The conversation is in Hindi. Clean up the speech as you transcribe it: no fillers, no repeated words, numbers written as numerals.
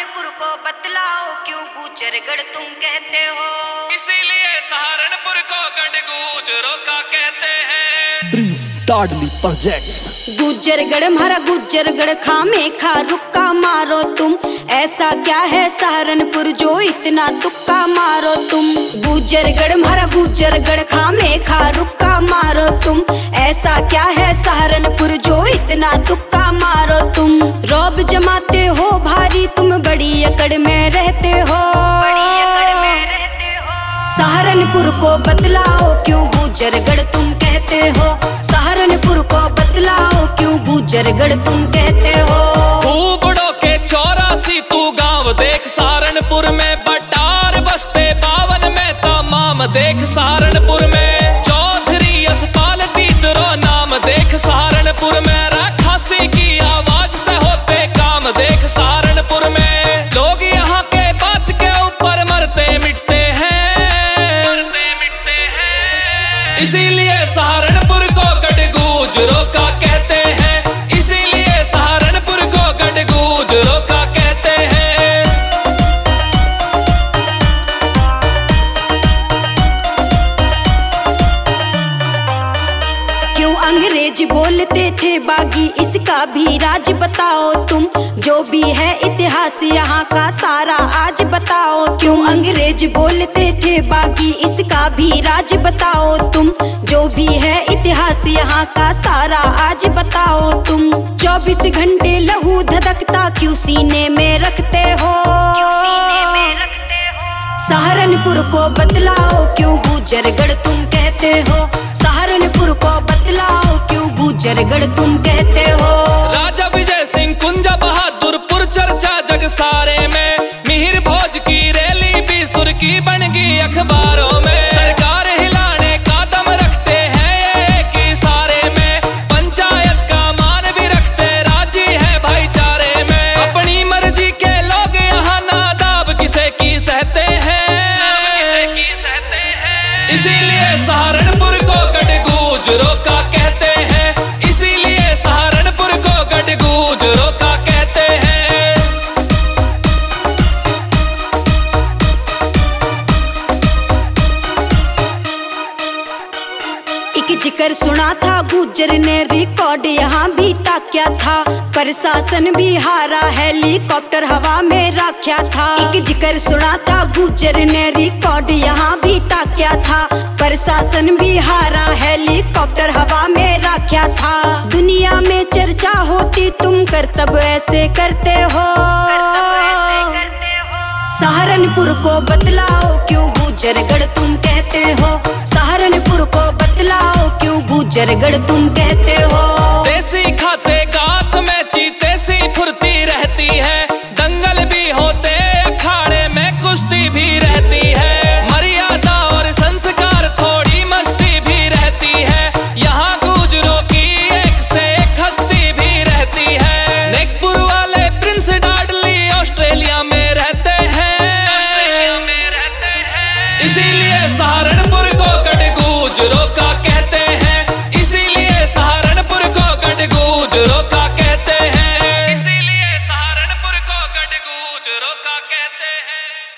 सहारनपुर को बतलाओ क्यों गुजरगढ़ तुम कहते हो। इसीलिए सहारनपुर को गढ़गूजरों का कहते हैं। Prince टाडली projects. गुजरगढ़ हमारा गुजरगढ़ खामे खा रुक्का मारो तुम, ऐसा क्या है सहारनपुर जो इतना तुक्का मारो तुम। गुजरगढ़ हमारा गुजरगढ़ खामे खा रुक्का मारो तुम, ऐसा क्या है सहारनपुर जो इतना तुक्का मारो तुम। रौब जमाते हो भारी तुम, बड़ी अकड़ में रहते हो, सहारनपुर को बतलाओ क्यों गुजरगढ़ तुम कहते हो। सहारनपुर को बतलाओ क्यों गुजरगढ़ तुम कहते हो। खूबड़ों के 84 तू गांव देख सहारनपुर में, बटार बस्ते 52 में तमाम देख सहारनपुर में। चौधरी असपाल तीतरो नाम देख सहारनपुर में, राखासी की आवाज ते होते काम देख सहारनपुर में। लोग यहाँ के बात के ऊपर मरते मिटते हैं, इसीलिए सहारनपुर को गढ़गूजरों का कहते हैं। इसीलिए सहारनपुर को गढ़गूजरों का कहते हैं। क्यों अंग्रेज बोलते थे बागी, इसका भी राज बताओ तुम। जो भी है इतिहास यहाँ का सारा आज बताओ। क्यों अंग्रेज बोलते थे बागी, इसका भी राज बताओ तुम। जो भी है इतिहास यहाँ का सारा आज बताओ तुम। 24 घंटे लहू धधकता क्यों सीने में रखते हो। सहारनपुर को बतलाओ क्यों गुजरगढ़ तुम कहते हो। सहारनपुर को बतलाओ क्यों गुजरगढ़ तुम कहते हो। राजा विजय सिंह कुंजा बहादुरपुर चर्चा जग सारे में, मिहिर भोज की रैली भी सुर्खी बन गई अखबारों में। सरकार हिलाने कदम रखते हैं ये कि सारे में, पंचायत का मान भी रखते राजी है भाईचारे में। अपनी मर्जी के लोग यहाँ नादाब किसे की सहते हैं, इसीलिए सहारनपुर को गढ़गूजरों का कहते हैं। इसीलिए सहारनपुर को गढ़गूजरों का कहते हैं। एक जिक्र सुना था गुजर ने रिकॉर्ड यहाँ भी टाक्या था। प्रशासन भी हारा हेलीकॉप्टर हवा में रखा था। एक जिक्र सुना था गुजर ने रिकॉर्ड यहाँ भी टाक्या था। प्रशासन भी हारा हेलीकॉप्टर हवा में रखा था। दुनिया में चर्चा होती तुम करतब ऐसे करते हो। सहारनपुर को बतलाओ क्यों गुजरगढ़ तुम कहते हो। सहारनपुर को बतलाओ क्यों गुजरगढ़ तुम कहते हो। देसी खाद